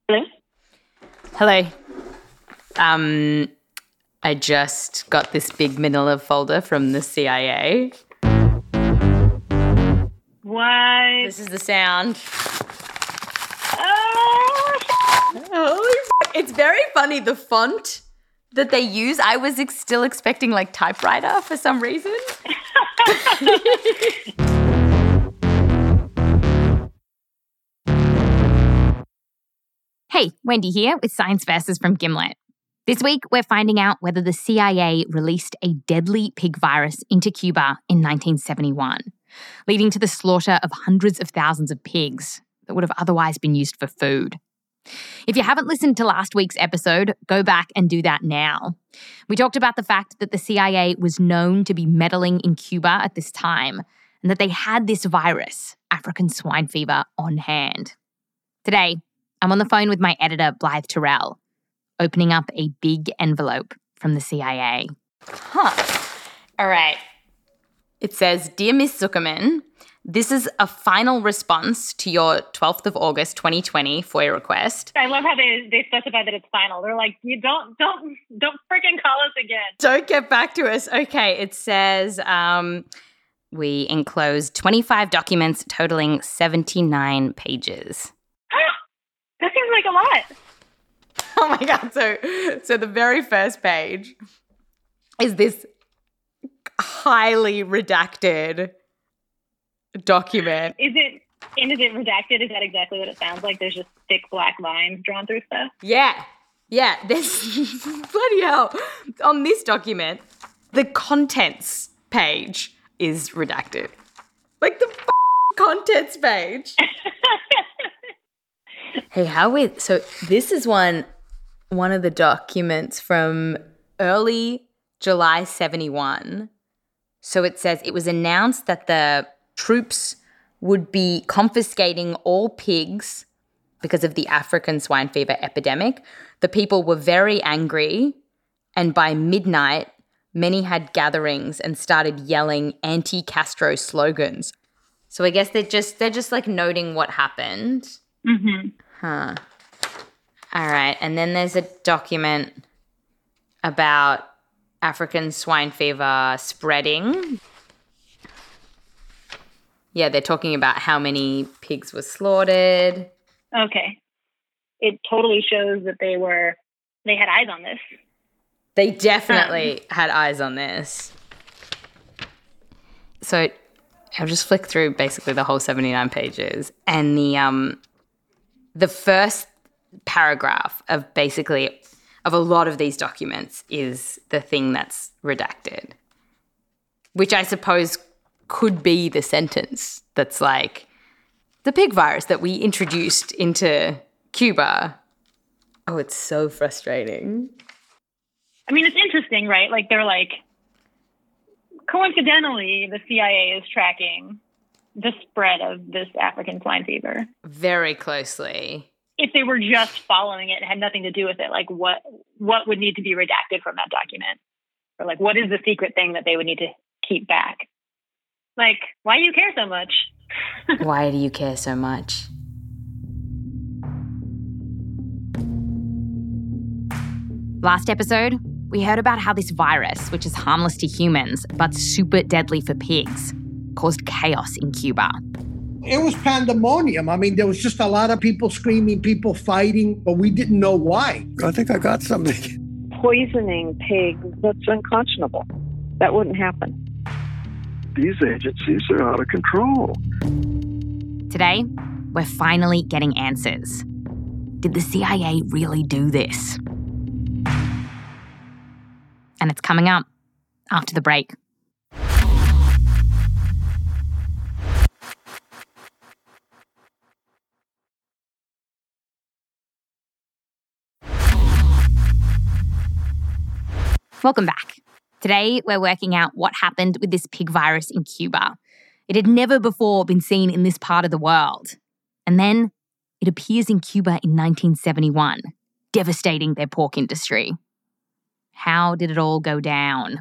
Hello? Hello. I just got this big manila folder from the CIA. What? This is the sound. Oh, It's very funny, the font that they use. I was still expecting like typewriter for some reason. Hey, Wendy here with Science Versus from Gimlet. This week, we're finding out whether the CIA released a deadly pig virus into Cuba in 1971, leading to the slaughter of hundreds of thousands of pigs that would have otherwise been used for food. If you haven't listened to last week's episode, go back and do that now. We talked about the fact that the CIA was known to be meddling in Cuba at this time and that they had this virus, African swine fever, on hand. Today, I'm on the phone with my editor, Blythe Terrell, opening up a big envelope from the CIA. All right. It says, Dear Miss Zuckerman, this is a final response to your 12th of August 2020 FOIA request. I love how they specify that it's final. They're like, you don't freaking call us again. Don't get back to us. Okay, it says we enclosed 25 documents totaling 79 pages. That seems like a lot. Oh my God. So the very first page is this highly redacted document. Is it redacted? Is that exactly what it sounds like? There's just thick black lines drawn through stuff? Yeah. There's bloody hell. On this document, the contents page is redacted. Like the contents page. Hey, so this is one of the documents from early July 71. So it says it was announced that the troops would be confiscating all pigs because of the African swine fever epidemic. The people were very angry, and by midnight, many had gatherings and started yelling anti-Castro slogans. So I guess they're just like noting what happened. Mm-hmm. Huh. All right. And then there's a document about African swine fever spreading. Yeah, they're talking about how many pigs were slaughtered. Okay. It totally shows that they had eyes on this. They definitely had eyes on this. So I'll just flick through basically the whole 79 pages. And the first paragraph of a lot of these documents is the thing that's redacted, which I suppose could be the sentence that's like, the pig virus that we introduced into Cuba. Oh, it's so frustrating. I mean, it's interesting, right? Like, they're like, coincidentally, the CIA is tracking the spread of this African swine fever very closely. If they were just following it and had nothing to do with it, like what would need to be redacted from that document? Or like, what is the secret thing that they would need to keep back? Like, why do you care so much? Why do you care so much? Last episode, we heard about how this virus, which is harmless to humans but super deadly for pigs, caused chaos in Cuba. It was pandemonium. I mean, there was just a lot of people screaming, people fighting, but we didn't know why. I think I got something. Poisoning pigs, that's unconscionable. That wouldn't happen. These agencies are out of control. Today, we're finally getting answers. Did the CIA really do this? And it's coming up after the break. Welcome back. Today, we're working out what happened with this pig virus in Cuba. It had never before been seen in this part of the world. And then it appears in Cuba in 1971, devastating their pork industry. How did it all go down?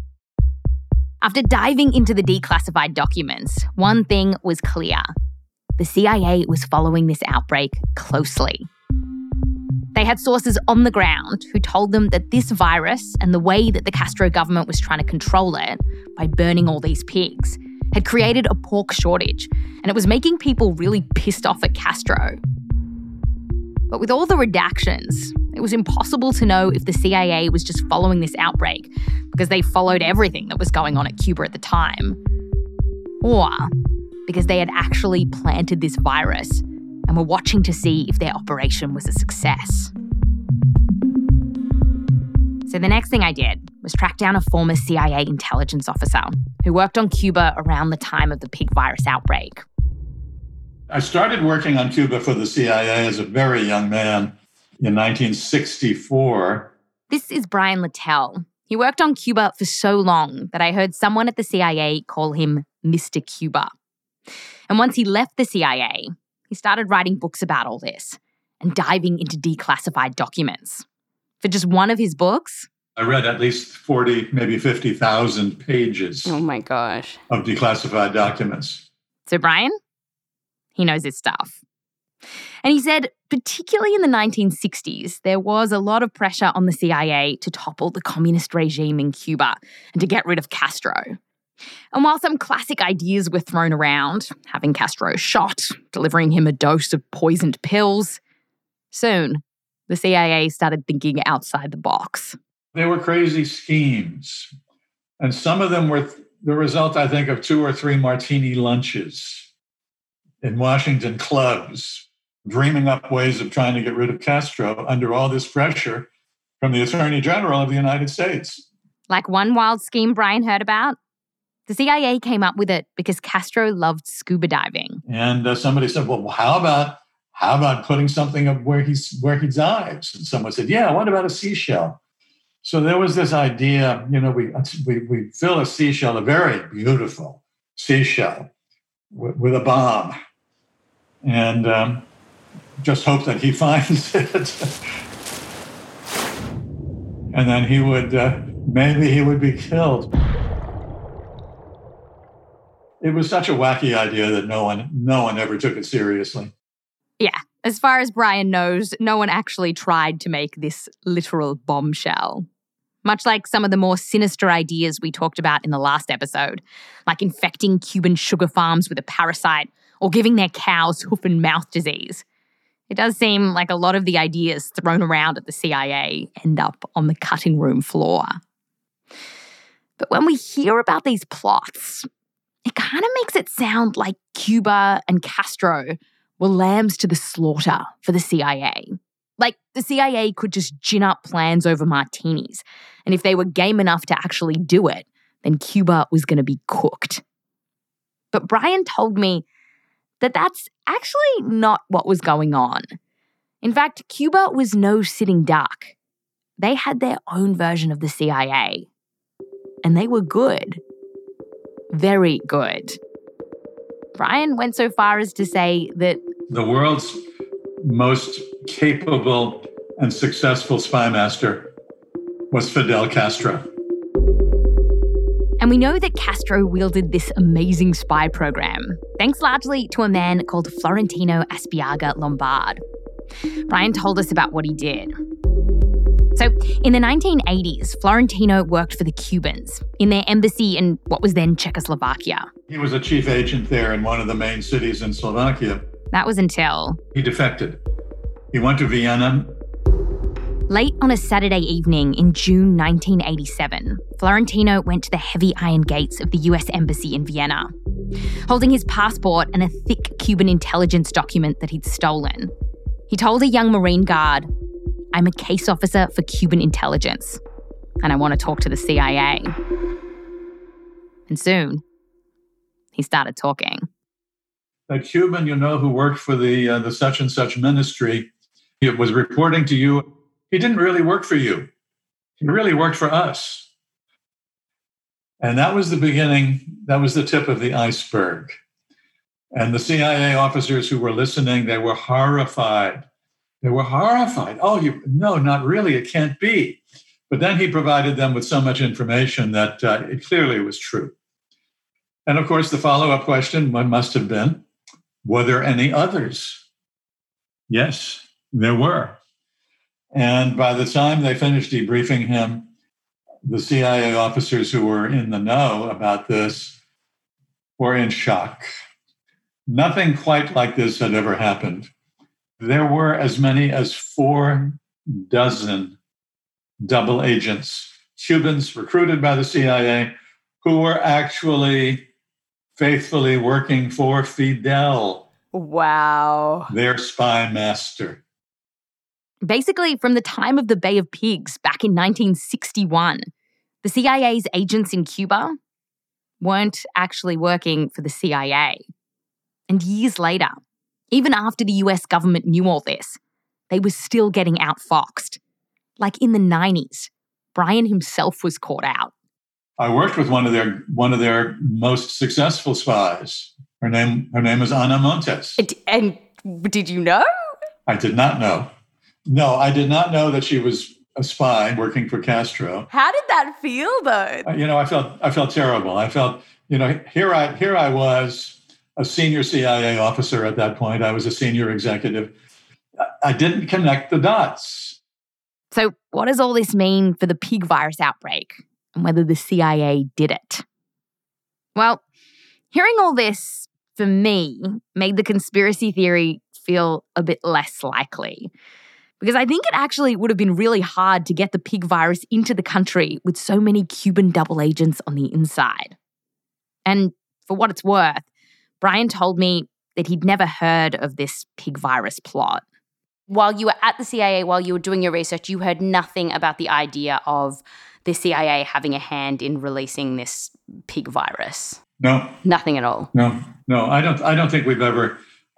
After diving into the declassified documents, one thing was clear. the CIA was following this outbreak closely. They had sources on the ground who told them that this virus and the way that the Castro government was trying to control it by burning all these pigs had created a pork shortage, and it was making people really pissed off at Castro. But with all the redactions, it was impossible to know if the CIA was just following this outbreak because they followed everything that was going on at Cuba at the time, or because they had actually planted this virus and were watching to see if their operation was a success. So the next thing I did was track down a former CIA intelligence officer who worked on Cuba around the time of the pig virus outbreak. I started working on Cuba for the CIA as a very young man in 1964. This is Brian Littell. He worked on Cuba for so long that I heard someone at the CIA call him Mr. Cuba. And once he left the CIA, he started writing books about all this and diving into declassified documents. For just one of his books, I read at least 40, maybe 50,000 pages. Oh my gosh. Of declassified documents. So Brian, he knows his stuff. And he said, particularly in the 1960s, there was a lot of pressure on the CIA to topple the communist regime in Cuba and to get rid of Castro. And while some classic ideas were thrown around, having Castro shot, delivering him a dose of poisoned pills, soon the CIA started thinking outside the box. They were crazy schemes. And some of them were the result, I think, of 2 or 3 martini lunches in Washington clubs, dreaming up ways of trying to get rid of Castro under all this pressure from the Attorney General of the United States. Like one wild scheme Brian heard about? The CIA came up with it because Castro loved scuba diving. And somebody said, well, how about putting something up where he dives? And someone said, yeah, what about a seashell? So there was this idea, we fill a seashell, a very beautiful seashell, with a bomb, and just hope that he finds it. And then he would, maybe he would be killed. It was such a wacky idea that no one ever took it seriously. Yeah, as far as Brian knows, no one actually tried to make this literal bombshell. Much like some of the more sinister ideas we talked about in the last episode, like infecting Cuban sugar farms with a parasite or giving their cows hoof and mouth disease. It does seem like a lot of the ideas thrown around at the CIA end up on the cutting room floor. But when we hear about these plots, it kind of makes it sound like Cuba and Castro were lambs to the slaughter for the CIA. Like the CIA could just gin up plans over martinis, and if they were game enough to actually do it, then Cuba was going to be cooked. But Brian told me that that's actually not what was going on. In fact, Cuba was no sitting duck. They had their own version of the CIA, and they were good. Very good. Brian went so far as to say that the world's most capable and successful spy master was Fidel Castro. And we know that Castro wielded this amazing spy program, thanks largely to a man called Florentino Aspiaga Lombard. Brian told us about what he did. So, in the 1980s, Florentino worked for the Cubans in their embassy in what was then Czechoslovakia. He was a chief agent there in one of the main cities in Slovakia. That was until he defected. He went to Vienna. Late on a Saturday evening in June 1987, Florentino went to the heavy iron gates of the US Embassy in Vienna. Holding his passport and a thick Cuban intelligence document that he'd stolen, he told a young Marine guard, "I'm a case officer for Cuban intelligence, and I want to talk to the CIA." And soon, he started talking. A Cuban, who worked for the such and such ministry, he was reporting to you. He didn't really work for you. He really worked for us. And that was the beginning. That was the tip of the iceberg. And the CIA officers who were listening, they were horrified. They were horrified. Oh, no, not really. It can't be. But then he provided them with so much information that it clearly was true. And of course, the follow-up question must have been, Were there any others? Yes, there were. And by the time they finished debriefing him, the CIA officers who were in the know about this were in shock. Nothing quite like this had ever happened. There were as many as 4 dozen double agents, Cubans recruited by the CIA, who were actually faithfully working for Fidel. Wow. Their spy master. Basically, from the time of the Bay of Pigs back in 1961, the CIA's agents in Cuba weren't actually working for the CIA. And years later, even after the US government knew all this, they were still getting outfoxed. Like in the 90s, Brian himself was caught out. I worked with one of their most successful spies. Her name is Ana Montes. And did you know? I did not know. No, I did not know that she was a spy working for Castro. How did that feel, though? I felt terrible. I felt, here I was, a senior CIA officer at that point. I was a senior executive. I didn't connect the dots. So what does all this mean for the pig virus outbreak and whether the CIA did it? Well, hearing all this, for me, made the conspiracy theory feel a bit less likely. Because I think it actually would have been really hard to get the pig virus into the country with so many Cuban double agents on the inside. And for what it's worth, Brian told me that he'd never heard of this pig virus plot. While you were at the CIA, while you were doing your research, you heard nothing about the idea of the CIA having a hand in releasing this pig virus? No. Nothing at all? No. I don't think we've ever...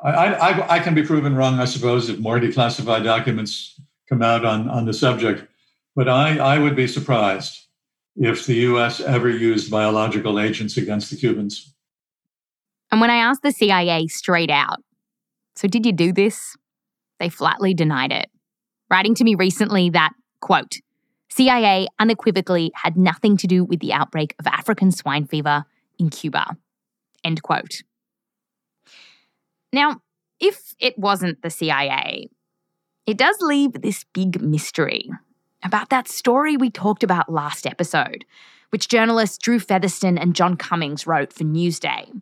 I can be proven wrong, I suppose, if more declassified documents come out on the subject. But I would be surprised if the U.S. ever used biological agents against the Cubans. And when I asked the CIA straight out, so did you do this? They flatly denied it, writing to me recently that, quote, CIA unequivocally had nothing to do with the outbreak of African swine fever in Cuba, end quote. Now, if it wasn't the CIA, it does leave this big mystery about that story we talked about last episode, which journalists Drew Featherston and John Cummings wrote for Newsday.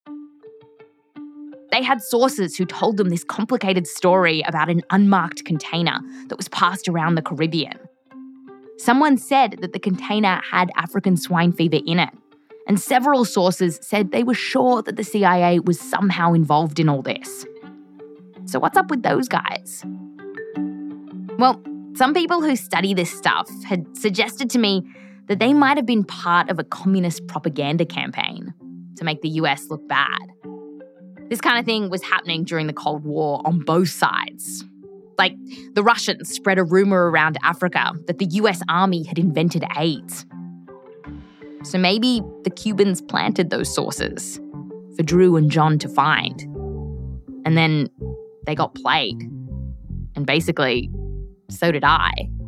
They had sources who told them this complicated story about an unmarked container that was passed around the Caribbean. Someone said that the container had African swine fever in it, and several sources said they were sure that the CIA was somehow involved in all this. So what's up with those guys? Well, some people who study this stuff had suggested to me that they might have been part of a communist propaganda campaign to make the US look bad. This kind of thing was happening during the Cold War on both sides. Like, the Russians spread a rumor around Africa that the US Army had invented AIDS. So maybe the Cubans planted those sources for Drew and John to find. And then they got played. And basically, so did I.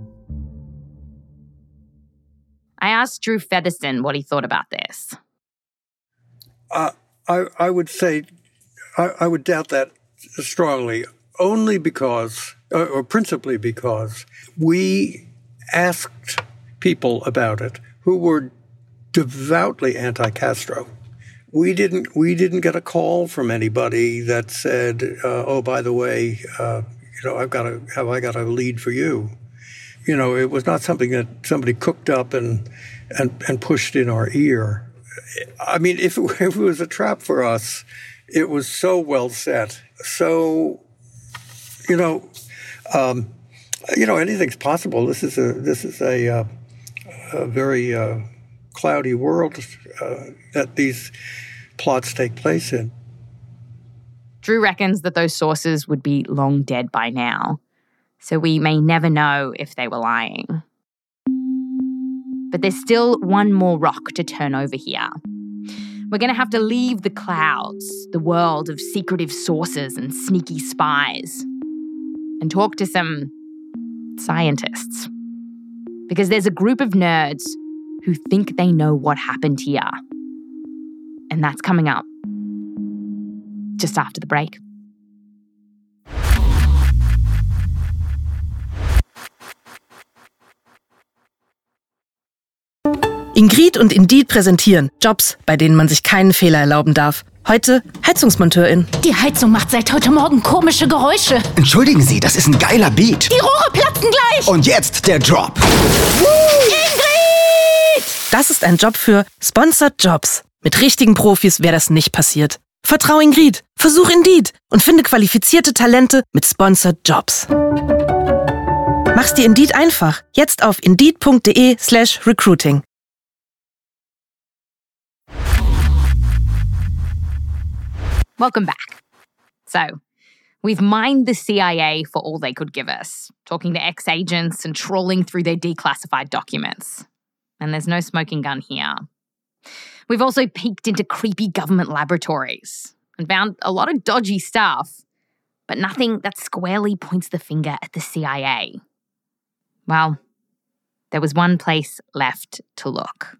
I asked Drew Featherston what he thought about this. I would say, I would doubt that strongly, only because, or principally because, we asked people about it who were devoutly anti-Castro. We didn't get a call from anybody that said, "Oh, by the way, have I got a lead for you?" It was not something that somebody cooked up and pushed in our ear. I mean, if it was a trap for us, it was so well set. So, anything's possible. This is a very cloudy world that these plots take place in. Drew reckons that those sources would be long dead by now, so we may never know if they were lying. But there's still one more rock to turn over here. We're going to have to leave the clouds, the world of secretive sources and sneaky spies, and talk to some scientists. Because there's a group of nerds who think they know what happened here. And that's coming up just after the break. Ingrid und Indeed präsentieren Jobs, bei denen man sich keinen Fehler erlauben darf. Heute Heizungsmonteurin. Die Heizung macht seit heute Morgen komische Geräusche. Entschuldigen Sie, das ist ein geiler Beat. Die Rohre platzen gleich. Und jetzt der Drop. Ingrid! Das ist ein Job für Sponsored Jobs. Mit richtigen Profis wäre das nicht passiert. Vertrau Ingrid, versuch Indeed und finde qualifizierte Talente mit Sponsored Jobs. Mach's dir Indeed einfach. Jetzt auf indeed.de/recruiting. Welcome back. So, we've mined the CIA for all they could give us, talking to ex-agents and trawling through their declassified documents. And there's no smoking gun here. We've also peeked into creepy government laboratories and found a lot of dodgy stuff, but nothing that squarely points the finger at the CIA. Well, there was one place left to look.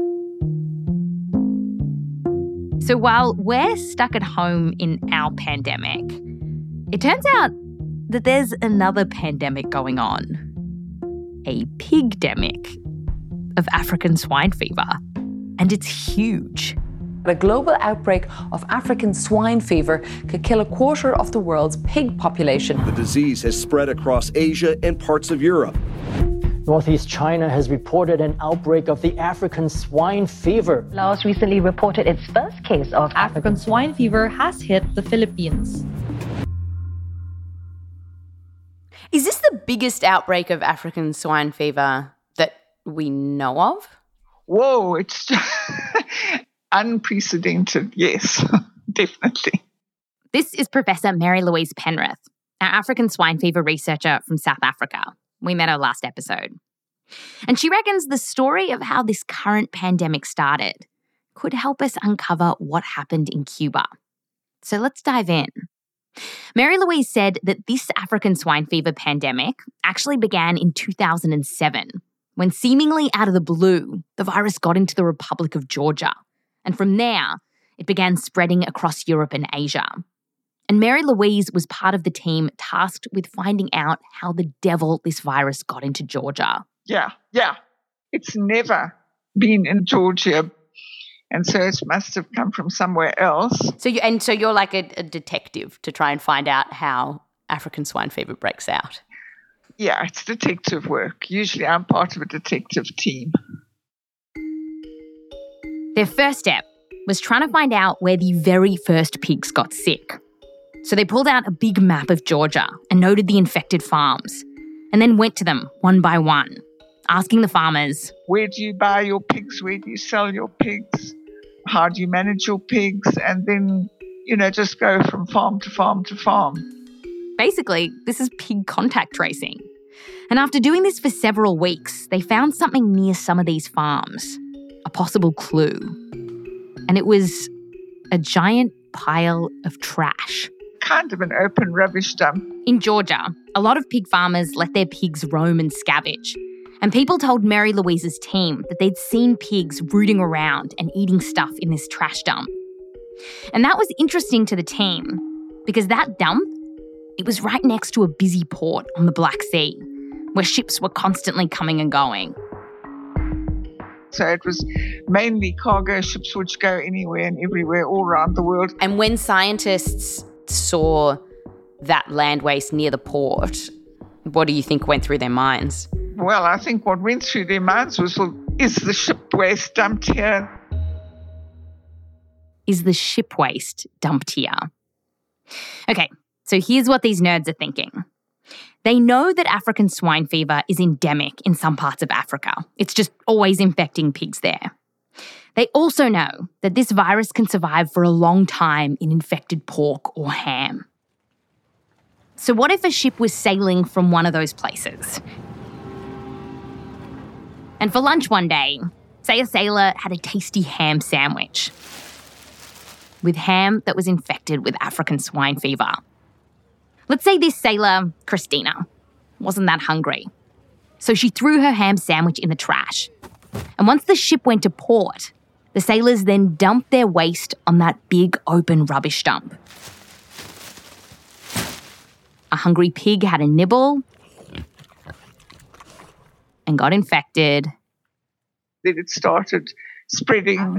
So while we're stuck at home in our pandemic, it turns out that there's another pandemic going on. A pigdemic of African swine fever. And it's huge. A global outbreak of African swine fever could kill a quarter of the world's pig population. The disease has spread across Asia and parts of Europe. Northeast China has reported an outbreak of the African swine fever. Laos recently reported its first case of African swine fever has hit the Philippines. Is this the biggest outbreak of African swine fever that we know of? Whoa, it's unprecedented, yes, definitely. This is Professor Mary Louise Penrith, our African swine fever researcher from South Africa. We met her last episode. And she reckons the story of how this current pandemic started could help us uncover what happened in Cuba. So let's dive in. Mary Louise said that this African swine fever pandemic actually began in 2007, when seemingly out of the blue, the virus got into the Republic of Georgia. And from there, it began spreading across Europe and Asia. And Mary Louise was part of the team tasked with finding out how the devil this virus got into Georgia. Yeah. It's never been in Georgia. And so it must have come from somewhere else. So you're like a detective to try and find out how African swine fever breaks out. Yeah, it's detective work. Usually I'm part of a detective team. Their first step was trying to find out where the very first pigs got sick. So they pulled out a big map of Georgia and noted the infected farms, and then went to them one by one, asking the farmers, where do you buy your pigs? Where do you sell your pigs? How do you manage your pigs? And then, just go from farm to farm to farm. Basically, this is pig contact tracing. And after doing this for several weeks, they found something near some of these farms, a possible clue. And it was a giant pile of trash. Kind of an open rubbish dump. In Georgia, a lot of pig farmers let their pigs roam and scavenge. And people told Mary Louise's team that they'd seen pigs rooting around and eating stuff in this trash dump. And that was interesting to the team because that dump, it was right next to a busy port on the Black Sea where ships were constantly coming and going. So it was mainly cargo ships which go anywhere and everywhere all around the world. And when scientists saw that land waste near the port, what do you think went through their minds? Well, I think what went through their minds was, is the ship waste dumped here? Is the ship waste dumped here? Okay, so here's what these nerds are thinking. They know that African swine fever is endemic in some parts of Africa. It's just always infecting pigs there. They also know that this virus can survive for a long time in infected pork or ham. So what if a ship was sailing from one of those places? And for lunch one day, say a sailor had a tasty ham sandwich with ham that was infected with African swine fever. Let's say this sailor, Christina, wasn't that hungry. So she threw her ham sandwich in the trash. And once the ship went to port, The sailors then dumped their waste on that big open rubbish dump. A hungry pig had a nibble and got infected. Then it started spreading.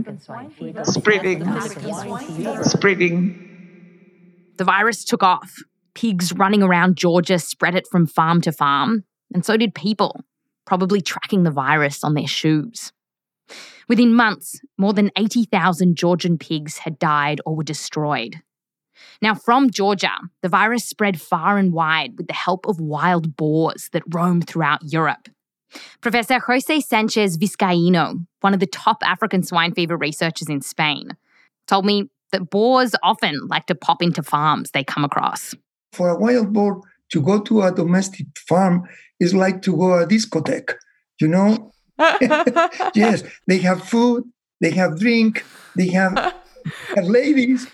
The virus took off. Pigs running around Georgia spread it from farm to farm, and so did people, probably tracking the virus on their shoes. Within months, more than 80,000 Georgian pigs had died or were destroyed. Now, from Georgia, the virus spread far and wide with the help of wild boars that roam throughout Europe. Professor Jose Sanchez Vizcaíno, one of the top African swine fever researchers in Spain, told me that boars often like to pop into farms they come across. For a wild boar to go to a domestic farm is like to go to a discotheque, you know? Yes, they have food, they have drink, they have ladies.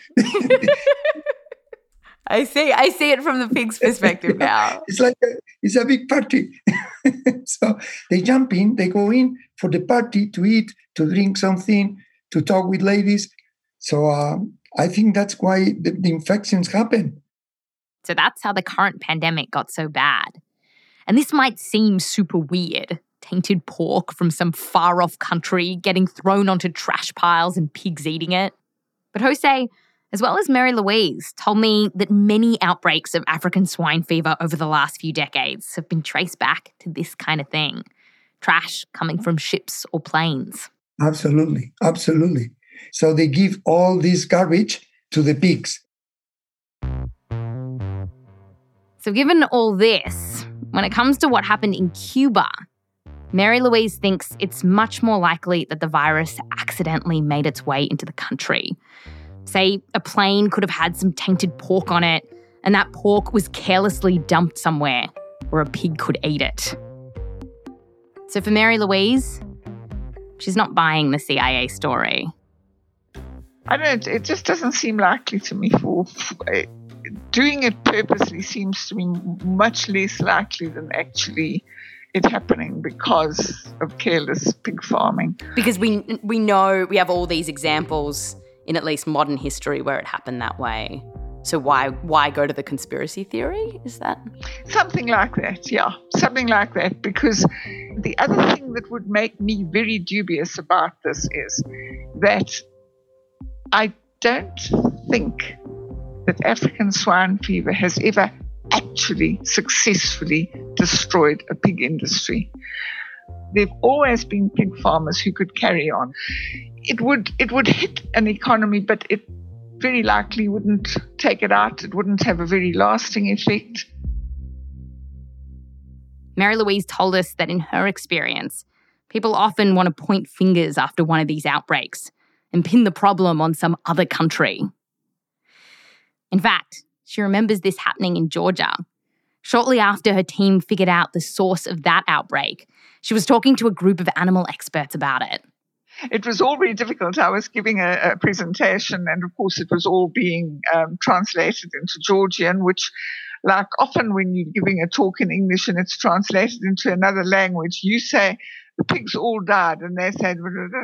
I see it from the pig's perspective now. It's a big party. So they jump in, they go in for the party to eat, to drink something, to talk with ladies. So I think that's why the infections happen. So that's how the current pandemic got so bad. And this might seem super weird. Tainted pork from some far-off country getting thrown onto trash piles and pigs eating it. But Jose, as well as Mary Louise, told me that many outbreaks of African swine fever over the last few decades have been traced back to this kind of thing. Trash coming from ships or planes. Absolutely, absolutely. So they give all this garbage to the pigs. So given all this, when it comes to what happened in Cuba, Mary Louise thinks it's much more likely that the virus accidentally made its way into the country. Say a plane could have had some tainted pork on it, and that pork was carelessly dumped somewhere where a pig could eat it. So for Mary Louise, she's not buying the CIA story. I don't know, it just doesn't seem likely to me. Doing it purposely seems to be much less likely than actually it happening because of careless pig farming. Because we know we have all these examples in at least modern history where it happened that way. So why go to the conspiracy theory? Is that? Something like that, yeah. Something like that. Because the other thing that would make me very dubious about this is that I don't think that African swine fever has ever actually successfully destroyed a pig industry. There have always been pig farmers who could carry on. It would hit an economy, but it very likely wouldn't take it out. It wouldn't have a very lasting effect. Mary Louise told us that in her experience, people often want to point fingers after one of these outbreaks and pin the problem on some other country. In fact, she remembers this happening in Georgia. Shortly after her team figured out the source of that outbreak, she was talking to a group of animal experts about it. It was all very difficult. I was giving a presentation, and of course it was all being translated into Georgian, which, like often when you're giving a talk in English and it's translated into another language, you say, the pigs all died, and they said,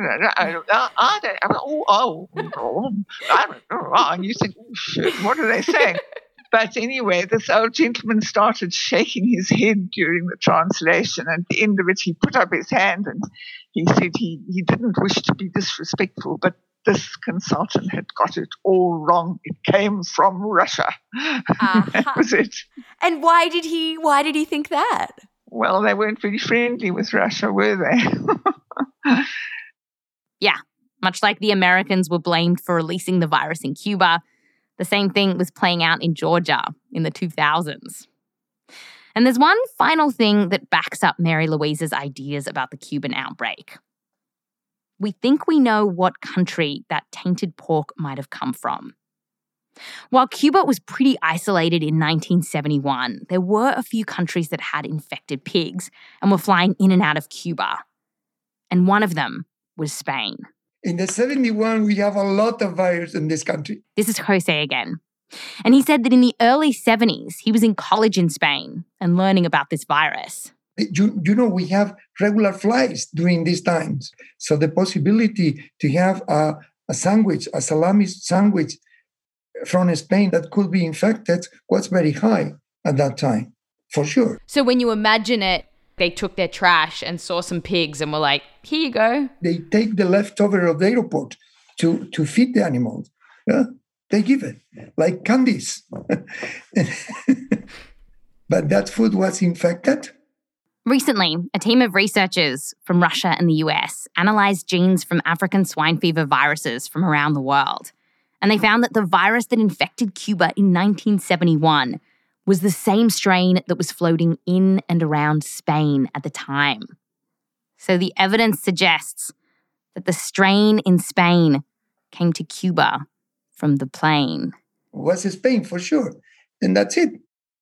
and you think, oh shit, what are they saying? But anyway, this old gentleman started shaking his head during the translation. At the end of it, he put up his hand and he said he didn't wish to be disrespectful, but this consultant had got it all wrong. It came from Russia. That was it. And why did he think that? Well, they weren't very friendly with Russia, were they? Yeah, much like the Americans were blamed for releasing the virus in Cuba, the same thing was playing out in Georgia in the 2000s. And there's one final thing that backs up Mary Louise's ideas about the Cuban outbreak. We think we know what country that tainted pork might have come from. While Cuba was pretty isolated in 1971, there were a few countries that had infected pigs and were flying in and out of Cuba. And one of them was Spain. In the 71, we have a lot of virus in this country. This is Jose again. And he said that in the early 70s, he was in college in Spain and learning about this virus. You know, we have regular flights during these times. So the possibility to have a sandwich, a salami sandwich from Spain that could be infected was very high at that time, for sure. So when you imagine it, they took their trash and saw some pigs and were like, here you go. They take the leftover of the airport to feed the animals. Yeah? They give it like candies. But that food was infected. Recently, a team of researchers from Russia and the US analysed genes from African swine fever viruses from around the world. And they found that the virus that infected Cuba in 1971 was the same strain that was floating in and around Spain at the time. So the evidence suggests that the strain in Spain came to Cuba from the plane. It was Spain for sure. And that's it.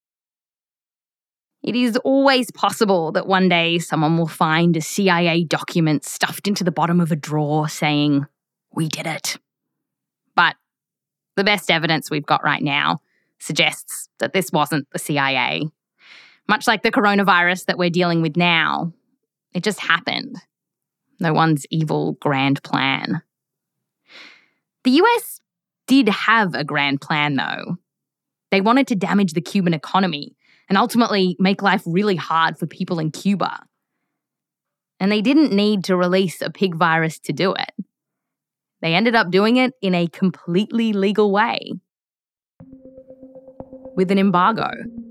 It is always possible that one day someone will find a CIA document stuffed into the bottom of a drawer saying, we did it. But the best evidence we've got right now suggests that this wasn't the CIA. Much like the coronavirus that we're dealing with now, it just happened. No one's evil grand plan. The US did have a grand plan, though. They wanted to damage the Cuban economy and ultimately make life really hard for people in Cuba. And they didn't need to release a pig virus to do it. They ended up doing it in a completely legal way, with an embargo.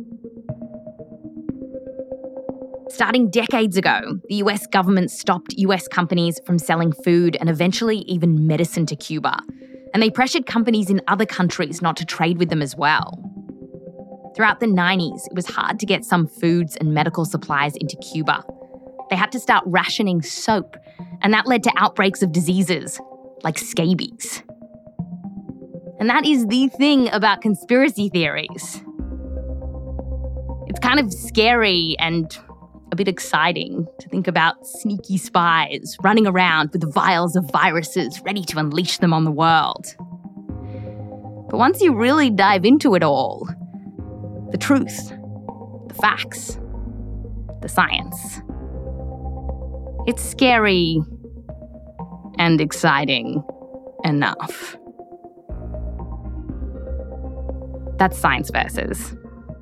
Starting decades ago, the US government stopped US companies from selling food and eventually even medicine to Cuba. And they pressured companies in other countries not to trade with them as well. Throughout the 90s, it was hard to get some foods and medical supplies into Cuba. They had to start rationing soap, and that led to outbreaks of diseases like scabies. And that is the thing about conspiracy theories. It's kind of scary and a bit exciting to think about sneaky spies running around with vials of viruses ready to unleash them on the world. But once you really dive into it all, the truth, the facts, the science, it's scary and exciting enough. That's Science Versus.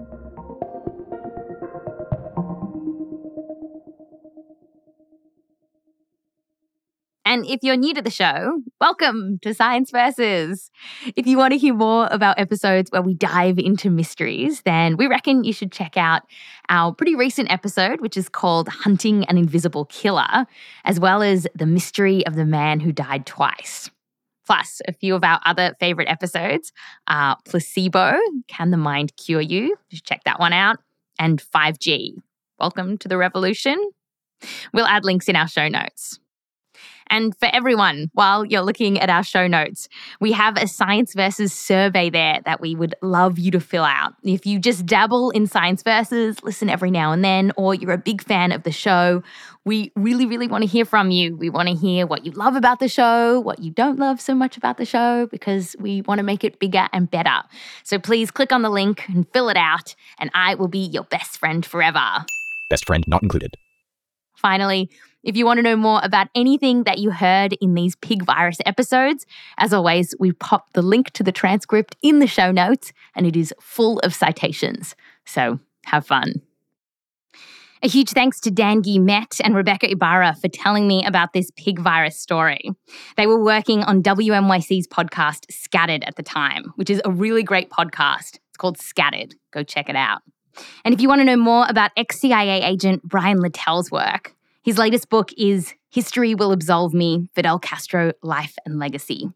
And if you're new to the show, welcome to Science Versus. If you want to hear more about episodes where we dive into mysteries, then we reckon you should check out our pretty recent episode, which is called Hunting an Invisible Killer, as well as The Mystery of the Man Who Died Twice. Plus, a few of our other favourite episodes are Placebo, Can the Mind Cure You? You should check that one out. And 5G, Welcome to the Revolution. We'll add links in our show notes. And for everyone, while you're looking at our show notes, we have a Science Versus survey there that we would love you to fill out. If you just dabble in Science Versus, listen every now and then, or you're a big fan of the show, we really, really want to hear from you. We want to hear what you love about the show, what you don't love so much about the show, because we want to make it bigger and better. So please click on the link and fill it out, and I will be your best friend forever. Best friend not included. Finally, if you want to know more about anything that you heard in these pig virus episodes, as always, we popped the link to the transcript in the show notes, and it is full of citations. So have fun. A huge thanks to Dan Guillemette and Rebecca Ibarra for telling me about this pig virus story. They were working on WNYC's podcast Scattered at the time, which is a really great podcast. It's called Scattered. Go check it out. And if you want to know more about ex-CIA agent Brian Littell's work, his latest book is History Will Absolve Me, Fidel Castro, Life and Legacy.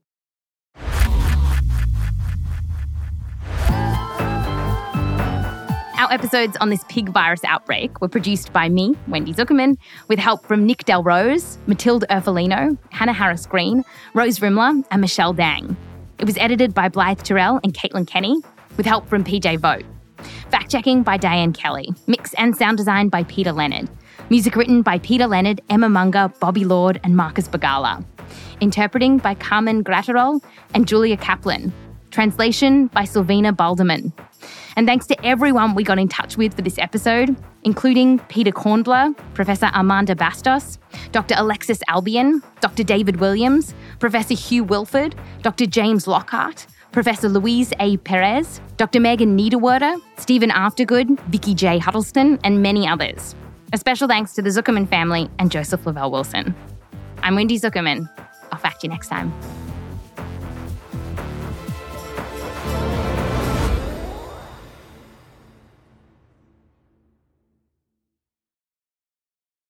Our episodes on this pig virus outbreak were produced by me, Wendy Zuckerman, with help from Nick Delrose, Matilda Urfolino, Hannah Harris-Green, Rose Rimler and Michelle Dang. It was edited by Blythe Terrell and Caitlin Kenny, with help from PJ Vogt. Fact-checking by Diane Kelly. Mix and sound design by Peter Leonard. Music written by Peter Leonard, Emma Munger, Bobby Lord and Marcus Bagala. Interpreting by Carmen Gratterol and Julia Kaplan. Translation by Sylvina Balderman. And thanks to everyone we got in touch with for this episode, including Peter Kornbler, Professor Armanda Bastos, Dr. Alexis Albion, Dr. David Williams, Professor Hugh Wilford, Dr. James Lockhart, Professor Louise A. Perez, Dr. Megan Niederwerder, Stephen Aftergood, Vicky J. Huddleston, and many others. A special thanks to the Zuckerman family and Joseph Lavelle Wilson. I'm Wendy Zuckerman. I'll fact you next time.